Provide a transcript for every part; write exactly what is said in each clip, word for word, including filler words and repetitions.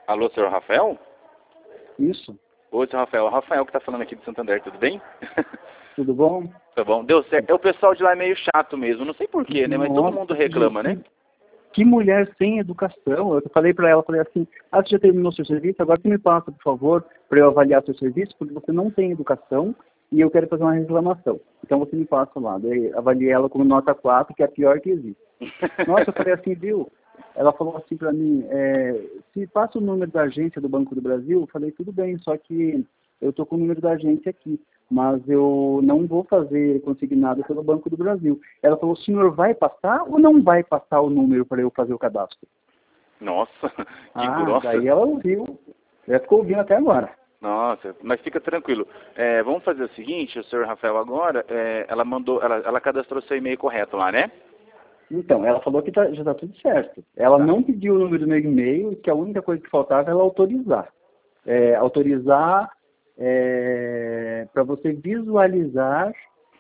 Alô, senhor Rafael? Isso. Oi, senhor Rafael. O Rafael que tá falando aqui de Santander, tudo bem? Tudo bom? Tá bom. Deu certo. É, o pessoal de lá é meio chato mesmo. Não sei porquê, né? Mas todo Nossa, mundo reclama, que, né? que mulher sem educação. Eu falei para ela, falei assim, ah, você já terminou seu serviço, agora você me passa, por favor, para eu avaliar seu serviço, porque você não tem educação e eu quero fazer uma reclamação. Então você me passa lá. Daí avaliei ela como nota quatro, que é a pior que existe. Nossa, eu falei assim, viu? Ela falou assim para mim, é, se passa o número da agência do Banco do Brasil, eu falei, tudo bem, só que eu estou com o número da agência aqui, mas eu não vou fazer consignado pelo Banco do Brasil. Ela falou, o senhor vai passar ou não vai passar o número para eu fazer o cadastro? Nossa, que Ah, grossa. daí ela ouviu, ela ficou ouvindo até agora. Nossa, mas fica tranquilo. É, vamos fazer o seguinte, o senhor Rafael agora, é, ela mandou, ela, ela cadastrou seu e-mail correto lá, né? Então, ela falou que tá, já está tudo certo. Ela Tá. não pediu o número do meu e-mail, que a única coisa que faltava era ela autorizar. É, autorizar é, para você visualizar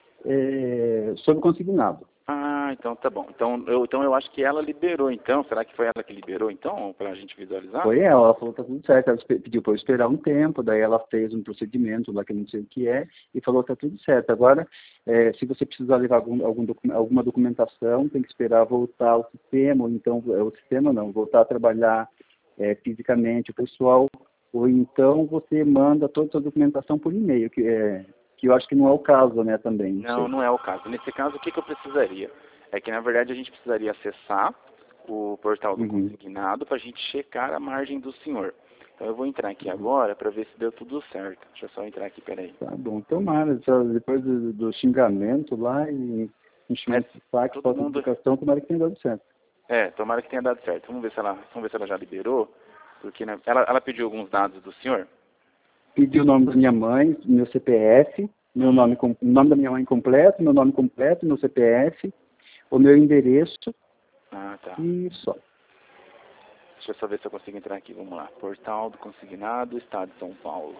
é, sobre consignado. Ah, então tá bom. Então eu, então eu acho que ela liberou, então. Será que foi ela que liberou, então, pra gente visualizar? Foi ela, ela falou que tá tudo certo. Ela espe- pediu para eu esperar um tempo, daí ela fez um procedimento lá que eu não sei o que é, e falou que tá tudo certo. Agora, é, se você precisar levar algum, algum docu- alguma documentação, tem que esperar voltar ao sistema, ou então, é, o sistema não, voltar a trabalhar é, fisicamente o pessoal, ou então você manda toda a sua documentação por e-mail, que, é, que eu acho que não é o caso, né, também, não Não, sei. não é o caso. Nesse caso, o que, que eu precisaria? É que, na verdade, a gente precisaria acessar o portal do Uhum. consignado para a gente checar a margem do senhor. Então, eu vou entrar aqui Uhum. agora para ver se deu tudo certo. Deixa eu só entrar aqui, peraí. Tá bom, tomara, só depois do, do xingamento lá e É, enchimento de saco, todo falta de mundo... educação, tomara que tenha dado certo. É, tomara que tenha dado certo. Vamos ver se ela, vamos ver se ela já liberou. Porque, né, ela, ela pediu alguns dados do senhor. Pedi o nome da minha mãe, meu C P F, meu nome, com- o nome da minha mãe completo, meu nome completo, meu C P F, o meu endereço Ah, tá. e só. Deixa eu só ver se eu consigo entrar aqui. Vamos lá. Portal do Consignado, Estado de São Paulo.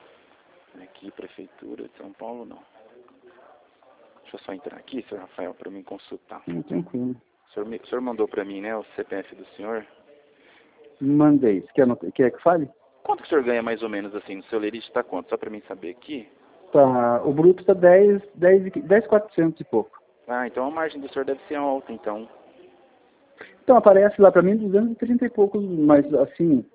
Aqui, Prefeitura de São Paulo, não. Deixa eu só entrar aqui, senhor Rafael, para mim consultar. Hum, tranquilo. O senhor, me- o senhor mandou para mim, né, o C P F do senhor. Mandei. Você quer, anot- quer que fale? Quanto que o senhor ganha mais ou menos assim no seu lerite está quanto? Só para mim saber aqui. Tá, o bruto está dez, dez, dez, quatrocentos e pouco. Ah, então a margem do senhor deve ser alta, então. Então aparece lá para mim duzentos e trinta e poucos, mas assim,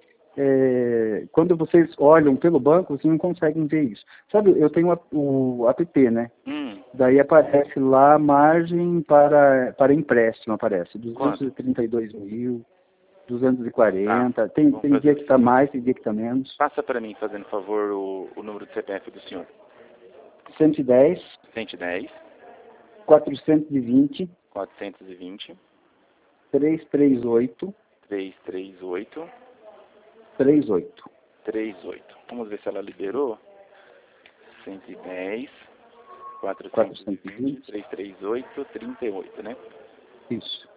é, quando vocês olham pelo banco, vocês não conseguem ver isso. Sabe, eu tenho a- o app, né? Hum, Daí aparece lá margem para, para empréstimo, aparece duzentos quanto? e trinta e dois mil, duzentos e Tá, quarenta, tem, vamos tem fazer dia o que está seguinte. mais, tem dia que está menos. Passa para mim, fazendo favor, o, o número do C P F do senhor. cento e dez, cento e dez, quatrocentos e vinte, quatrocentos e vinte, trezentos e trinta e oito, trezentos e trinta e oito, trinta e oito. trinta e oito. Vamos ver se ela liberou. cento e dez, quatrocentos e quatrocentos e vinte, vinte, trezentos e trinta e oito, trinta e oito, né? isso.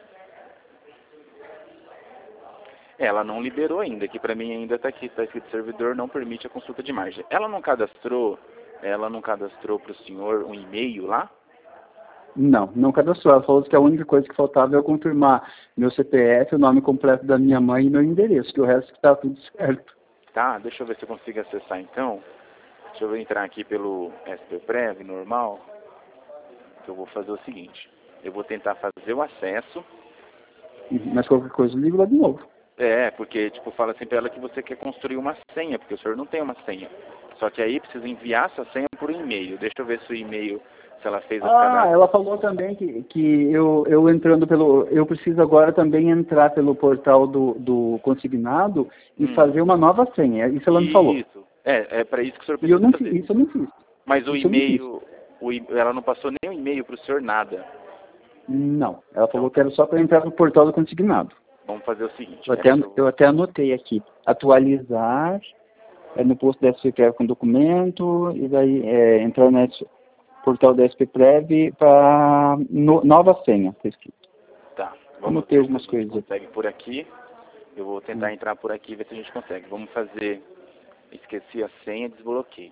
Ela não liberou ainda, que para mim ainda está aqui, está escrito servidor não permite a consulta de margem. Ela não cadastrou, ela não cadastrou para o senhor um e-mail lá? Não, não cadastrou. Ela falou que a única coisa que faltava é eu confirmar meu C P F, o nome completo da minha mãe e meu endereço, que o resto está tudo certo. Tá, deixa eu ver se eu consigo acessar então. Deixa eu entrar aqui pelo S P Prev normal. Que eu vou fazer o seguinte, eu vou tentar fazer o acesso. Mas qualquer coisa eu ligo lá de novo. É, porque tipo, fala assim pra ela que você quer construir uma senha, porque o senhor não tem uma senha. Só que aí precisa enviar essa senha por e-mail. Deixa eu ver se o e-mail, se ela fez as Ah, cadastros. ela falou também que, que eu, eu entrando pelo. Eu preciso agora também entrar pelo portal do, do consignado e Hum. fazer uma nova senha. Isso ela me falou. Isso. É, é para isso que o senhor E eu precisa não fiz, fazer. isso eu não fiz. Mas o Isso eu não fiz. e-mail, o e- ela não passou nem o e-mail para o senhor nada. Não. Ela falou Então, que era só para entrar no portal do consignado. vamos fazer o seguinte. Eu até, Peraí que eu vou... eu até anotei aqui. Atualizar, é no posto da S P Prev com documento, e daí é, entrar no portal da S P Prev para no, nova senha, tá escrito. Tá, vamos Anotei ver se a algumas gente coisas. consegue por aqui. Eu vou tentar Hum. entrar por aqui e ver se a gente consegue. Vamos fazer... Esqueci a senha, desbloqueio.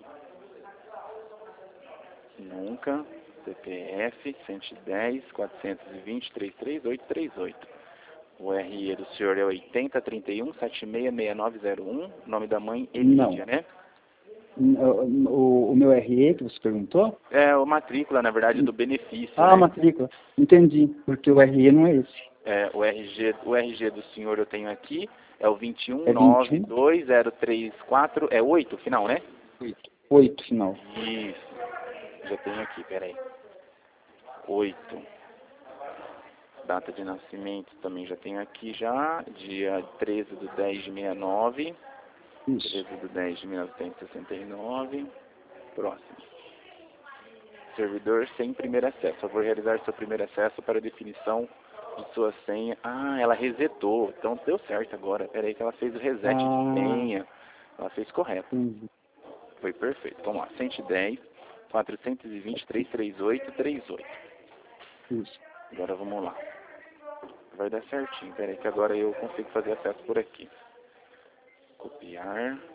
Nunca. C P F cento e dez, quatrocentos e vinte, trezentos e trinta e oito, trinta e oito. O R E do senhor é oitenta, trinta e um, setenta e seis, sessenta e nove zero um. Nome da mãe, Elídia, né? O, o, o meu R E que você perguntou? É, a matrícula, na verdade, do benefício, Ah, né? a matrícula. Entendi, porque o R E não é esse. É, o R G, o R G do senhor eu tenho aqui, é o vinte e um, É nove dois zero três quatro, é oito final, né? oito final. Isso. Já tenho aqui, peraí. oito. Data de nascimento também já tenho aqui já, dia treze de dez de sessenta e nove. Isso. treze de dez de mil novecentos e sessenta e nove. Próximo. Servidor sem primeiro acesso. Eu vou realizar seu primeiro acesso para definição de sua senha. Ah, ela resetou. Então deu certo agora. Peraí que ela fez o reset Ah, de senha. Ela fez correto. entendi. Foi perfeito. Vamos lá. cento e dez, quatrocentos e vinte, trezentos e trinta e oito, trinta e oito. Isso. Agora vamos lá. Vai dar certinho. Peraí que agora eu consigo fazer acesso por aqui. Copiar.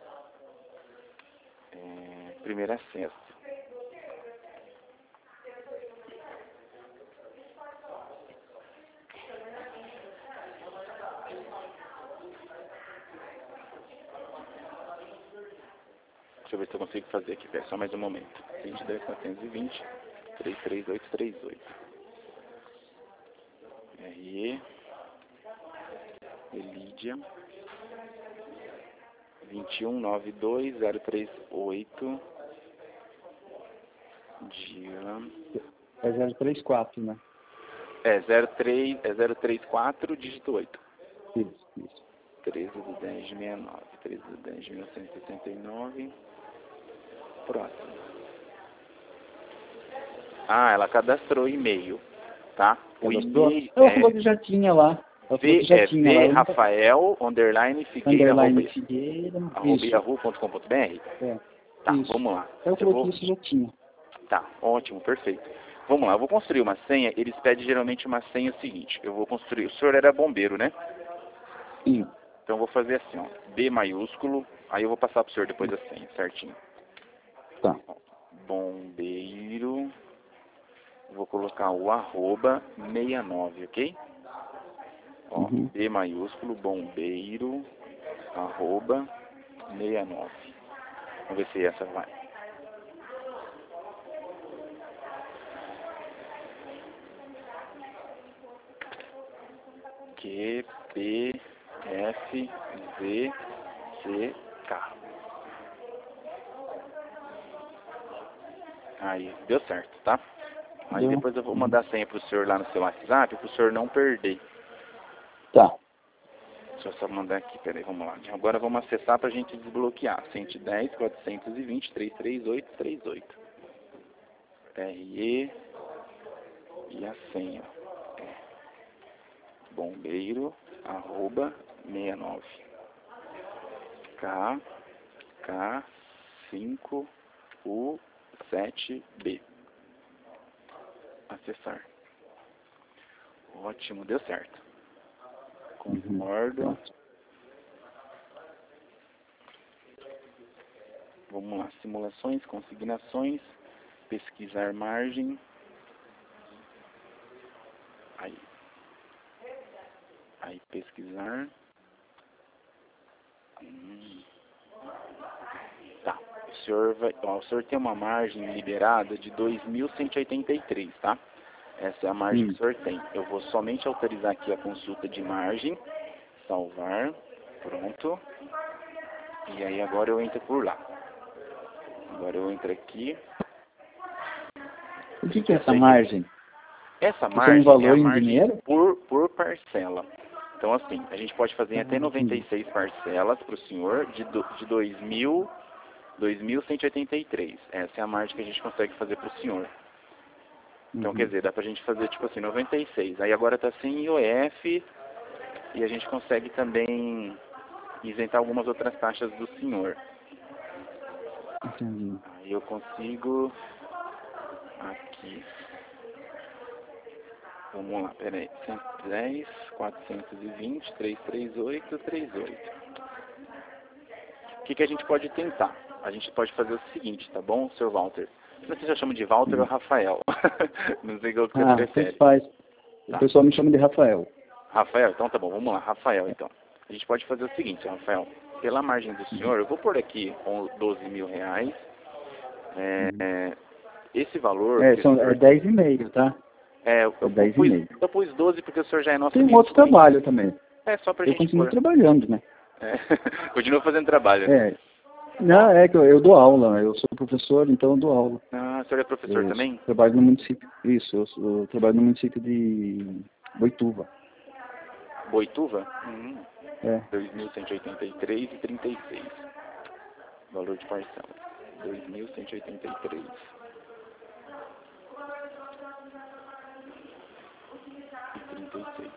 É, primeiro acesso. Deixa eu ver se eu consigo fazer aqui. Pera, só mais um momento. cento e dez, quatrocentos e vinte, trezentos e trinta e oito, trinta e oito. R E. Elídia. vinte e um, noventa e dois, zero trinta e oito. Dia. É zero três quatro, né? É, zero três, é zero três quatro, dígito oito. Isso, isso. treze de dez de sessenta e nove. treze de dez de mil novecentos e sessenta e nove. Próximo. Ah, ela cadastrou e-mail, tá? O e-mail Ela é falou que já tinha lá. Ela falou v, que já é tinha lá. v Eu nunca- Rafael, underline, Figueira, Underline arroba, Figueira. arroba Isso. yahoo ponto com ponto br. É. Tá, Isso. vamos lá. Ela Eu falou vou... que isso já tinha. Tá, ótimo, perfeito. Vamos lá, eu vou construir uma senha. Eles pedem geralmente uma senha seguinte. Eu vou construir... O senhor era bombeiro, né? Sim. Então eu vou fazer assim, ó. B maiúsculo. Aí eu vou passar pro senhor depois a senha, certinho. Tá. Bombeiro. Vou colocar o arroba sessenta e nove, ok? Ó, Uhum. B maiúsculo, bombeiro, arroba sessenta e nove. Vamos ver se essa vai. Q, P, F, Z, C, K. Aí, deu certo, tá? Aí Deu. depois eu vou mandar a senha pro senhor lá no seu WhatsApp, pro senhor não perder. Tá. Deixa eu só mandar aqui, peraí, vamos lá. Agora vamos acessar pra gente desbloquear. cento e dez, quatrocentos e vinte, trezentos e trinta e oito, trinta e oito. R E e a senha. É bombeiro, arroba, sessenta e nove. K, K, cinco, U, sete, B. Acessar. Ótimo, deu certo. Concordo. Uhum. Vamos lá, simulações, consignações, pesquisar margem. Aí. Aí, pesquisar. Hum. Tá. O senhor, vai, ó, o senhor tem uma margem liberada de dois mil cento e oitenta e três, tá? Essa é a margem Hum. que o senhor tem. Eu vou somente autorizar aqui a consulta de margem. Salvar. Pronto. E aí agora eu entro por lá. Agora eu entro aqui. O que, que é essa margem? Essa Isso é margem um valor é a em margem dinheiro? por, por parcela. Então assim, a gente pode fazer em até Ah, noventa e entendi. seis parcelas para o senhor de, do, de dois mil, dois mil cento e oitenta e três. Essa é a margem que a gente consegue fazer para o senhor. Então Uhum. quer dizer, dá pra gente fazer tipo assim, noventa e seis. Aí agora tá sem I O F e a gente consegue também isentar algumas outras taxas do senhor. Entendi. Aí eu consigo aqui. Vamos lá, peraí. cento e dez, quatrocentos e vinte, trezentos e trinta e oito, trinta e oito. O que, que a gente pode tentar? A gente pode fazer o seguinte, tá bom, senhor Walter? Não sei se eu chamo de Walter ou Rafael. Não sei qual que você Ah, prefere. tanto faz. O Tá. pessoal me chama de Rafael. Rafael, então tá bom, vamos lá. Rafael, então. A gente pode fazer o seguinte, Rafael. Pela margem do senhor, eu vou pôr aqui doze mil reais. É, é, esse valor... É, que são, o senhor... é dez e meio, tá? É, eu, É eu, dez e pus, meio. eu pus doze porque o senhor já é nosso Tem um amigo. outro trabalho também. É, só pra Eu gente continuo pôr. trabalhando, né? É, continua fazendo trabalho, né? É. Não, é que eu, eu dou aula, né? Eu sou professor, então eu dou aula. Ah, o senhor é professor Eu também? trabalho no município. Isso, eu, sou- eu trabalho no município de Boituva. Boituva? Hum, É. dois mil cento e oitenta e três e trinta e seis. Valor de parcela. dois mil cento e oitenta e três. E trinta e seis.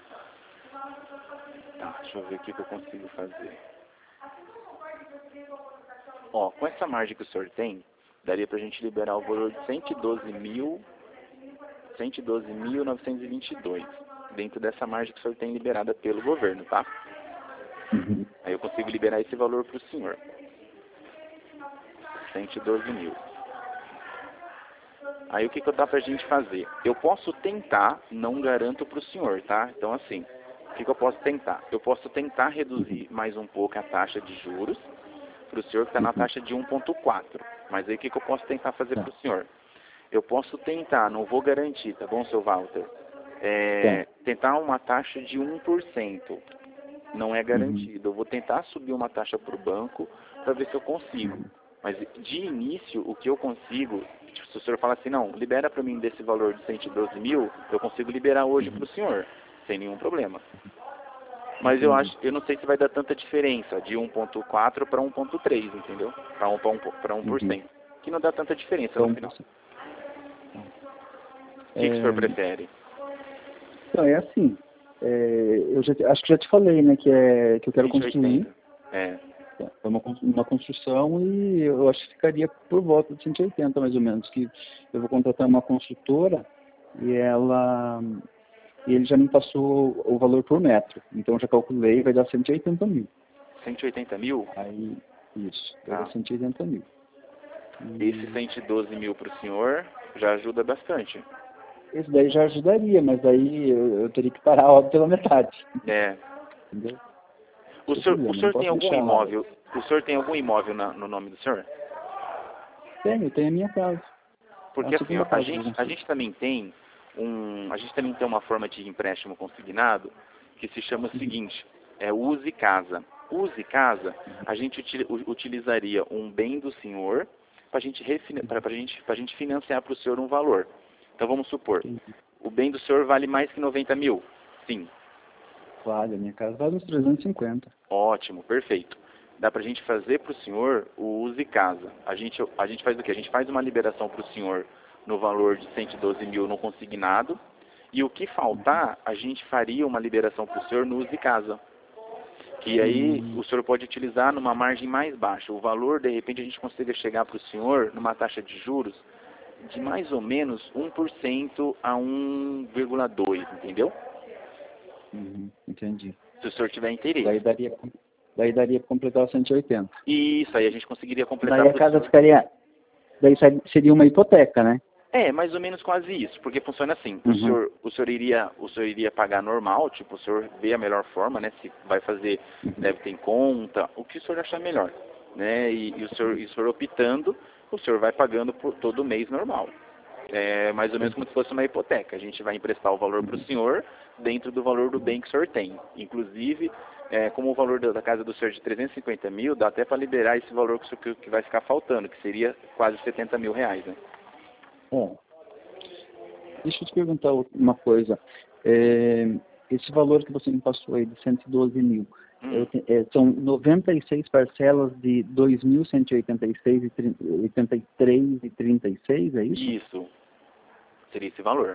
Tá, deixa eu ver o que que eu consigo fazer. Ó, com essa margem que o senhor tem, daria pra gente liberar o valor de cento e doze mil, cento e doze mil novecentos e vinte e dois, dentro dessa margem que o senhor tem liberada pelo governo, tá? Uhum. Aí eu consigo liberar esse valor pro senhor. cento e doze mil. Aí o que que dá pra gente fazer? Eu posso tentar, não garanto pro senhor, tá? Então assim, o que que eu posso tentar? Eu posso tentar reduzir mais um pouco a taxa de juros para o senhor que está na taxa de um vírgula quatro. Mas aí o que que eu posso tentar fazer Tá. para o senhor? Eu posso tentar, não vou garantir, tá bom, seu Walter? É, tentar uma taxa de um por cento. Não é garantido. Eu vou tentar subir uma taxa para o banco para ver se eu consigo. Mas de início, o que eu consigo, tipo, se o senhor falar assim, não, libera para mim desse valor de cento e doze mil, eu consigo liberar hoje para o senhor, sem nenhum problema. Mas eu acho, eu não sei se vai dar tanta diferença de um vírgula quatro para um vírgula três, entendeu? Para um, para um por cento. Que não dá tanta diferença no final. O que, que o senhor prefere? Então, é assim. É, eu já, acho que já te falei, né, que, é, que eu quero cento e construir. oitenta. É. É uma, uma construção e eu acho que ficaria por volta de cento e oitenta, mais ou menos. Que eu vou contratar uma construtora e ela... E ele já me passou o valor por metro. Então eu já calculei, vai dar cento e oitenta mil. cento e oitenta mil? Aí, isso, vai Tá. dar cento e oitenta mil. E Esse cento e doze mil para o senhor já ajuda bastante. esse daí já ajudaria, mas daí eu, eu teria que parar a obra pela metade. É. Entendeu? O Tem senhor, problema, o não senhor posso tem algum deixar lá. imóvel? O senhor tem algum imóvel na, no nome do senhor? Tenho, tenho a minha casa. Porque A assim, segunda ó, a casa que eu gente, a construí. gente também tem um, a gente também tem uma forma de empréstimo consignado que se chama o seguinte, é use casa. Use casa, a gente util, utilizaria um bem do senhor para gente para gente, a gente financiar para o senhor um valor. Então vamos supor, o bem do senhor vale mais que noventa mil? Sim. Vale, a minha casa vale uns trezentos e cinquenta. Ótimo, perfeito. Dá para a gente fazer para o senhor o use casa. A gente, a gente faz o quê? A gente faz uma liberação para o senhor no valor de cento e doze mil no consignado, e o que faltar, a gente faria uma liberação para o senhor no use casa. Que aí Hum. o senhor pode utilizar numa margem mais baixa. O valor, de repente, a gente consiga chegar para o senhor numa taxa de juros de mais ou menos um por cento a um vírgula dois por cento, entendeu? Uhum, entendi. Se o senhor tiver interesse. Daí daria, daí daria para completar os cento e oitenta. Isso, aí a gente conseguiria completar Daí a pro casa senhor. ficaria... Daí seria uma hipoteca, né? É, mais ou menos quase isso, porque funciona assim, Uhum. o senhor, o senhor iria, o senhor iria pagar normal, tipo, o senhor vê a melhor forma, né, se vai fazer débito em conta, o que o senhor achar melhor, né, e, e o senhor, e o senhor optando, o senhor vai pagando por todo mês normal. É mais ou menos como se fosse uma hipoteca, a gente vai emprestar o valor para o senhor dentro do valor do bem que o senhor tem. Inclusive, é, como o valor da casa do senhor é de trezentos e cinquenta mil, dá até para liberar esse valor que, o senhor, que vai ficar faltando, que seria quase setenta mil reais, né. É. Deixa eu te perguntar uma coisa. É, esse valor que você me passou aí de cento e doze mil, Hum. eu te, é, são noventa e seis parcelas de dois mil cento e oitenta e seis e oitenta e três e trinta e seis, é isso? Isso. Seria esse valor.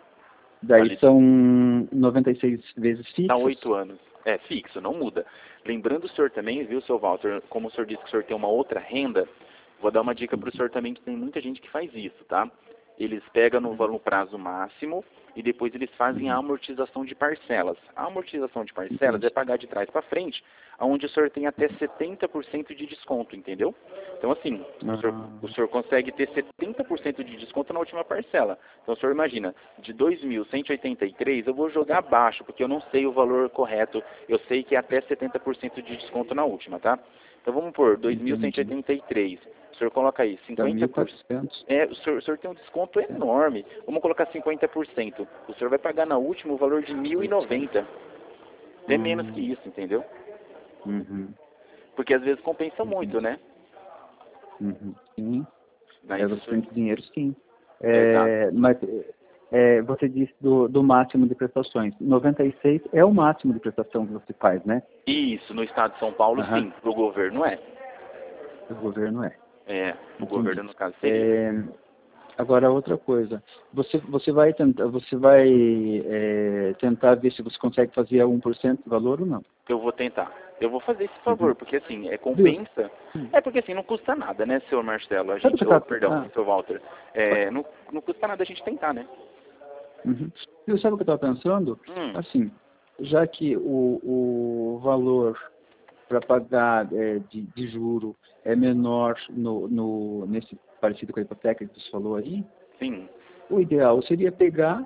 Daí Ali são noventa e seis vezes Há fixos? oito anos. É, fixo, não muda. Lembrando o senhor também, viu, seu Walter, como o senhor disse que o senhor tem uma outra renda, vou dar uma dica para o senhor também, que tem muita gente que faz isso, tá? Eles pegam no, no prazo máximo e depois eles fazem a amortização de parcelas. A amortização de parcelas é pagar de trás para frente, onde o senhor tem até setenta por cento de desconto, entendeu? Então, assim, o senhor, o senhor consegue ter setenta por cento de desconto na última parcela. Então, o senhor imagina, de dois mil cento e oitenta e três, eu vou jogar abaixo, porque eu não sei o valor correto, eu sei que é até setenta por cento de desconto na última, tá? Então, vamos por dois mil cento e oitenta e três. O senhor coloca aí cinquenta por cento. É, o senhor, o senhor tem um desconto enorme. Vamos colocar cinquenta por cento. O senhor vai pagar na última o valor de mil e noventa. É menos que isso, entendeu? Uhum. Porque às vezes compensa muito, né? Uhum. Sim. Daí, É o senhor- bastante dinheiro, sim. É, mas é, você disse do, do máximo de prestações. noventa e seis é o máximo de prestação que você faz, né? Isso, no estado de São Paulo, Aham. sim. Pro governo é. O governo é. É, o Entendi. governo no caso seria. É, agora outra coisa, você você vai tentar você vai é, tentar ver se você consegue fazer a um por cento do valor ou não? Eu vou tentar. Eu vou fazer esse favor, Uhum. porque assim, é compensa. É porque assim, não custa nada, né, senhor Marcelo? A Sabe o gente, que eu oh, tava- perdão, ah, senhor Walter. É, não, não custa nada a gente tentar, né? uhum. Viu, sabe o que eu estava pensando? Hum, Assim, já que o, o valor para pagar é, de, de juro é menor no, no, nesse parecido com a hipoteca que você falou aí, sim. o ideal seria pegar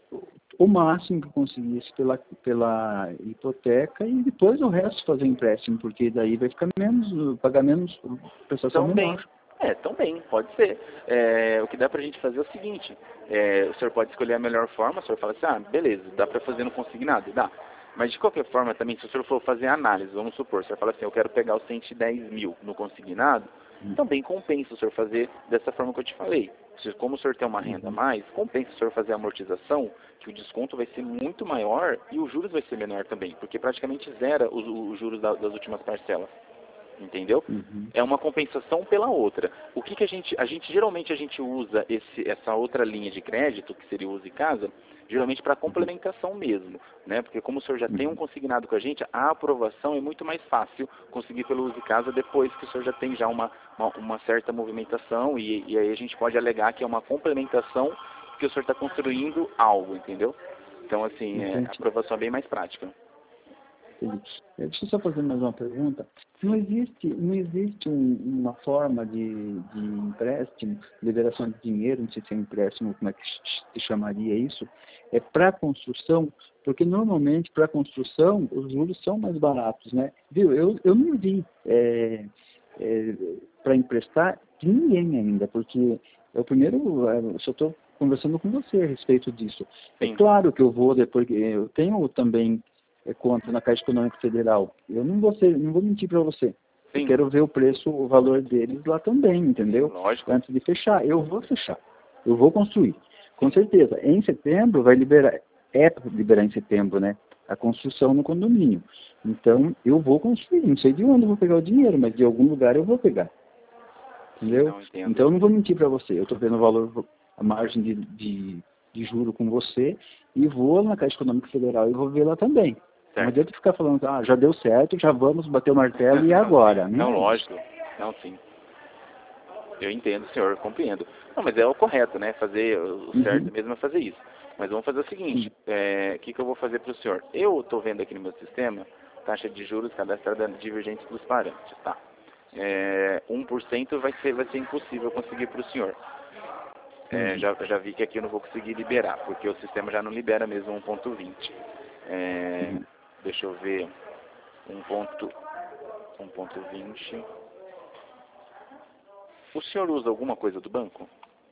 o máximo que conseguisse pela, pela hipoteca e depois o resto fazer empréstimo, porque daí vai ficar menos, pagar menos prestação Também. menor. É, também, pode ser. É, o que dá pra gente fazer é o seguinte, é, o senhor pode escolher a melhor forma, o senhor fala assim, ah, beleza, dá pra fazer no consignado? Dá. Mas de qualquer forma também, se o senhor for fazer análise, vamos supor, o senhor fala assim, eu quero pegar os cento e dez mil no consignado, também compensa o senhor fazer dessa forma que eu te falei. Se- Como o senhor tem uma renda a mais, compensa o senhor fazer a amortização, que o desconto vai ser muito maior e os juros vai ser menor também, porque praticamente zera os, os juros da- das últimas parcelas. Entendeu? Uhum. É uma compensação pela outra. O que, que a gente, a gente geralmente a gente usa esse, essa outra linha de crédito, que seria o Use Casa, geralmente para complementação mesmo, né? Porque como o senhor já tem um consignado com a gente, a aprovação é muito mais fácil conseguir pelo Use Casa depois que o senhor já tem já uma, uma, uma certa movimentação e, e aí a gente pode alegar que é uma complementação que o senhor está construindo algo, entendeu? Então assim, é, a Entendi. aprovação é bem mais prática. Entendi. Eh, Deixa eu só fazer mais uma pergunta. Não existe, não existe um- uma forma de, de empréstimo, liberação de dinheiro, não sei se é empréstimo, como é que se chamaria isso, é para construção, porque normalmente para construção os juros são mais baratos, né? Viu? Eu, eu não vi é, para emprestar de ninguém ainda, porque é o primeiro, é, eu só estou conversando com você a respeito disso. É Sim. claro que eu vou depois, eu tenho também é, conta na Caixa Econômica Federal. Eu não vou, ser, não vou mentir para você. Sim. Eu quero ver o preço, o valor deles lá também, entendeu? Lógico. Antes de fechar. Eu vou fechar. Eu vou construir. Com certeza. Em setembro vai liberar, é para liberar em setembro, né? A construção no condomínio. Então, eu vou construir. Não sei de onde eu vou pegar o dinheiro, mas de algum lugar eu vou pegar. Entendeu? Não, entendo. Então, eu não vou mentir para você. Eu estou vendo o valor, a margem de, de, de juro com você e vou na Caixa Econômica Federal e vou ver lá também. Não Certo. adianta ficar falando, ah, já deu certo, já vamos bater o martelo e Não, agora. sim. Não, é lógico. Não, sim. Eu entendo, senhor, compreendo. Não, mas é o correto, né? Fazer o certo Uhum. mesmo é fazer isso. Mas vamos fazer o seguinte, é, o que, que eu vou fazer para o senhor? Eu estou vendo aqui no meu sistema, taxa de juros cadastrada divergente dos parâmetros, tá? É, um por cento vai ser, vai ser impossível conseguir para o senhor. É, Uhum. já, já vi que aqui eu não vou conseguir liberar, porque o sistema já não libera mesmo um ponto vinte. É, Uhum. deixa eu ver, um ponto, um ponto vinte. O senhor usa alguma coisa do banco?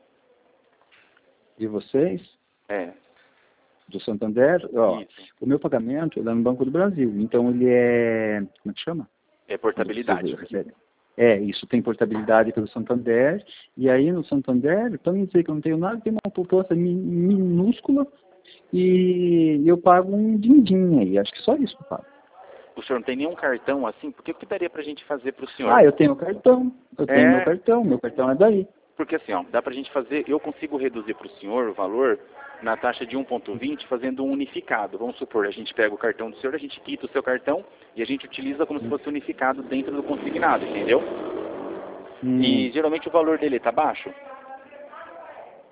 De vocês, É, do Santander, ó, isso. o meu pagamento é lá no Banco do Brasil. Então ele é, como é que chama? É portabilidade. Quando você recebe. É, isso tem portabilidade pelo Santander. E aí no Santander, para não dizer que eu não tenho nada, tem uma proposta mi- minúscula e eu pago um din-din aí. Acho que só isso que eu pago. O senhor não tem nenhum cartão assim? Porque o que daria pra gente fazer pro senhor? Ah, eu tenho cartão. Eu tenho É. meu cartão. Meu cartão é daí. Porque assim, ó, dá pra gente fazer, eu consigo reduzir pro senhor o valor na taxa de um ponto vinte fazendo um unificado. Vamos supor, a gente pega o cartão do senhor, a gente quita o seu cartão e a gente utiliza como se fosse unificado dentro do consignado, entendeu? Hum. E geralmente o valor dele tá baixo?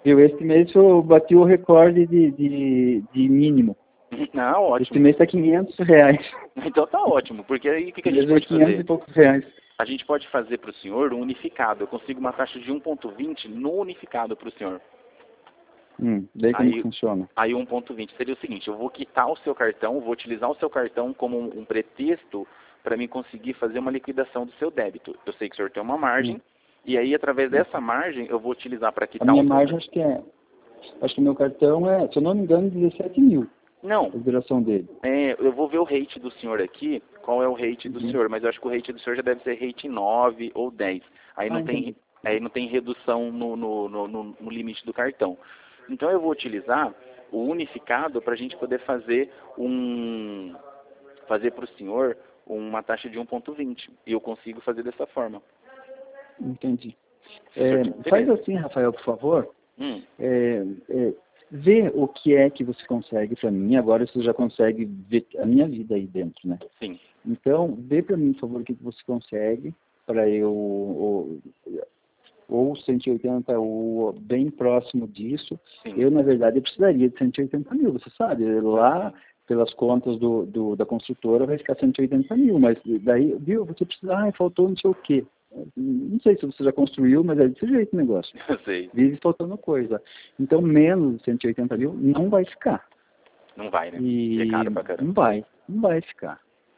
Viu, esse mês eu bati o recorde de, de, de mínimo. Não, ótimo. Esse mês tá quinhentos reais. Então tá ótimo, porque aí o que, que a gente Esse pode quinhentos fazer? e poucos reais. A gente pode fazer para o senhor um unificado. Eu consigo uma taxa de um ponto vinte no unificado para o senhor. Hum, daí como Aí, que funciona? aí um ponto vinte seria o seguinte, eu vou quitar o seu cartão, vou utilizar o seu cartão como um, um pretexto para mim conseguir fazer uma liquidação do seu débito. Eu sei que o senhor tem uma margem, Hum. e aí através dessa margem eu vou utilizar para A quitar minha um... margem acho que é, acho que o meu cartão é, se eu não me engano, dezessete mil. Não, A duração dele. é, eu vou ver o rate do senhor aqui, qual é o rate do Uhum. senhor, mas eu acho que o rate do senhor já deve ser rate nove ou dez. Aí Ah, não tem, entendi. aí não tem redução no, no, no, no- no limite do cartão. Então eu vou utilizar o unificado para a gente poder fazer um fazer para o senhor uma taxa de um ponto vinte. E eu consigo fazer dessa forma. Entendi. Se o senhor- É, beleza. faz assim, Rafael, por favor. Hum, É, é, vê o que é que você consegue para mim. Agora você já consegue ver a minha vida aí dentro, né? sim. Então, vê para mim, por favor, o que que você consegue para eu, ou, ou cento e oitenta, ou bem próximo disso. Sim. Eu, na verdade, eu precisaria de cento e oitenta mil, você sabe. Lá, pelas contas do, do, da construtora, vai ficar cento e oitenta mil, mas daí, viu, você precisa, ah, faltou não sei o quê. Não sei se você já construiu, mas é desse jeito o negócio. Eu sei. Vive faltando coisa. Então, menos de cento e oitenta mil não vai ficar. Não vai, né? E é caro pra caramba. não vai, não vai ficar.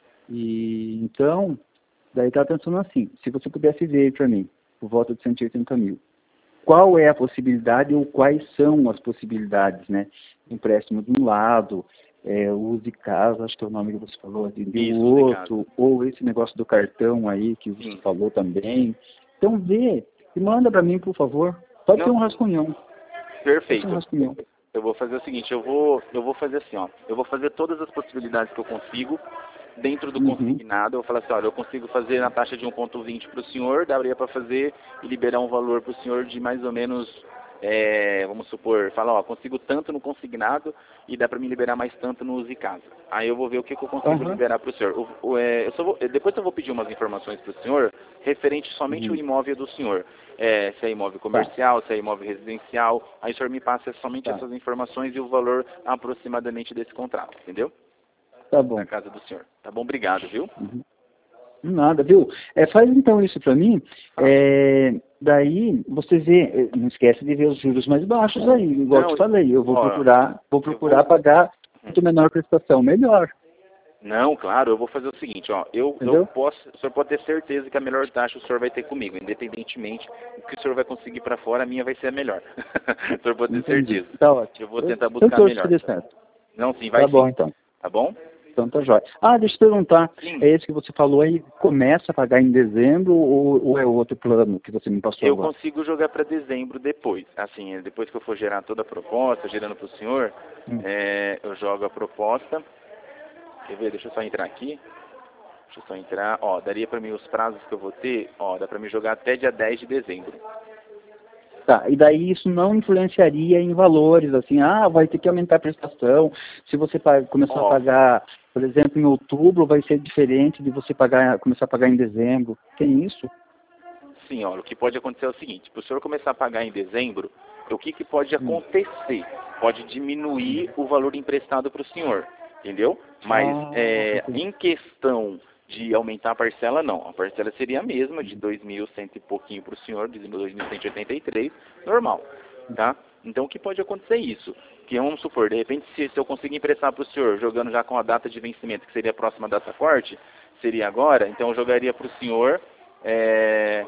E então, daí tá pensando assim, se você pudesse ver para mim, por volta de cento e oitenta mil, qual é a possibilidade ou quais são as possibilidades, né? Empréstimo de um lado, é, use casa, acho que é o nome que você falou, de Isso, do use outro, ou esse negócio do cartão aí que você Sim. falou também. Então vê e manda para mim, por favor. Pode Não. ter um rascunhão. Pode ter Perfeito. um rascunhão. Eu vou fazer o seguinte, eu vou, eu vou fazer assim, ó. Eu vou fazer todas as possibilidades que eu consigo dentro do Uhum. consignado. Eu vou falar assim, olha, eu consigo fazer na taxa de um ponto vinte para o senhor, daria para fazer e liberar um valor para o senhor de mais ou menos, é, vamos supor, falar, ó, consigo tanto no consignado e dá para me liberar mais tanto no use casa. Aí eu vou ver o que, que eu consigo Aham. liberar para o senhor. O- o, é, eu só vou, depois eu vou pedir umas informações para o senhor referente somente ao Uhum. imóvel do senhor. É, se é imóvel comercial, se é imóvel residencial. Aí o senhor me passa somente Tá. essas informações e o valor aproximadamente desse contrato, entendeu? Tá bom. Na casa do senhor. Tá bom? Obrigado, viu? Uhum. Nada, viu? É, faz então isso para mim. É, daí você vê, é, não esquece de ver os juros mais baixos aí, igual Não, eu te falei. Eu vou ó, procurar, vou procurar vou- pagar quanto menor prestação, melhor. Não, claro, eu vou fazer o seguinte, ó, eu, eu Entendeu? posso, o senhor pode ter certeza que a melhor taxa o senhor vai ter comigo, independentemente do que o senhor vai conseguir para fora, a minha vai ser a melhor. O senhor pode ter Entendi. certeza. Tá ótimo. Eu vou Eu, tentar eu buscar a torço que melhor. dê certo. Não, sim, vai Tá bom sim. então. Tá bom? Então tá jóia. Ah, deixa eu te perguntar, Sim. é esse que você falou aí, começa a pagar em dezembro ou, ou é outro plano que você me passou Eu agora? consigo jogar para dezembro depois. Assim, depois que eu for gerar toda a proposta, gerando para o senhor, Hum. é, eu jogo a proposta. Quer ver? Deixa eu só entrar aqui. Deixa eu só entrar. Ó, daria para mim os prazos que eu vou ter. Ó, dá para mim jogar até dia dez de dezembro. Tá, e daí isso não influenciaria em valores, assim, ah, vai ter que aumentar a prestação, se você pa- começar Ó. a pagar, por exemplo, em outubro, vai ser diferente de você pagar, começar a pagar em dezembro. Tem isso? Sim, ó, o que pode acontecer é o seguinte, para o senhor começar a pagar em dezembro, o que, que pode Hum. acontecer? Pode diminuir o valor emprestado para o senhor, entendeu? Mas Ah, é, entendi. em questão de aumentar a parcela, não. A parcela seria a mesma, de dois mil cento e pouquinho para o senhor, de dois mil cento e oitenta e três, normal, tá? Então o que pode acontecer é isso? Que vamos supor, de repente, se, se eu conseguir emprestar para o senhor, jogando já com a data de vencimento, que seria a próxima data corte, seria agora, então eu jogaria para o senhor... É,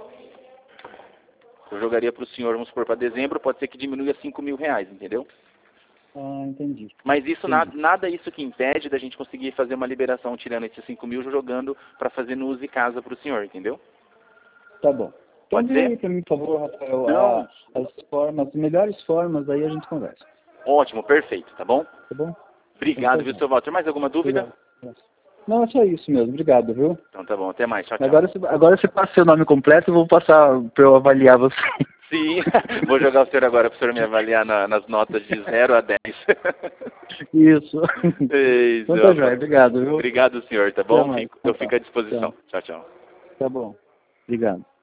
eu jogaria para o senhor, vamos supor, para dezembro, pode ser que diminua cinco mil reais, entendeu? Ah, entendi. Mas isso Entendi. nada, nada isso que impede da gente conseguir fazer uma liberação tirando esses cinco mil jogando para fazer no use casa para o senhor, entendeu? Tá bom. Então Pode vê ser? aí pra mim, por favor, Rafael, Não. a- as formas, as melhores formas, aí a gente conversa. Ótimo, perfeito, tá bom? Tá bom? Obrigado, Então, viu, tá seu Walter? Mais alguma dúvida? Obrigado. Não, é só isso mesmo. Obrigado, viu? Então tá bom, até mais, tchau, tchau. Agora, você- agora você passa seu nome completo, eu vou passar para eu avaliar você. Sim, vou jogar o senhor agora para o senhor me avaliar na- nas notas de zero a dez. Isso. Ei, Então seu tá Walter. jóia, obrigado, viu? Obrigado, senhor, tá Até bom? mais. Fico- eu Então tá. fico à disposição. Tchau. Tchau, tchau. Tá bom. Obrigado.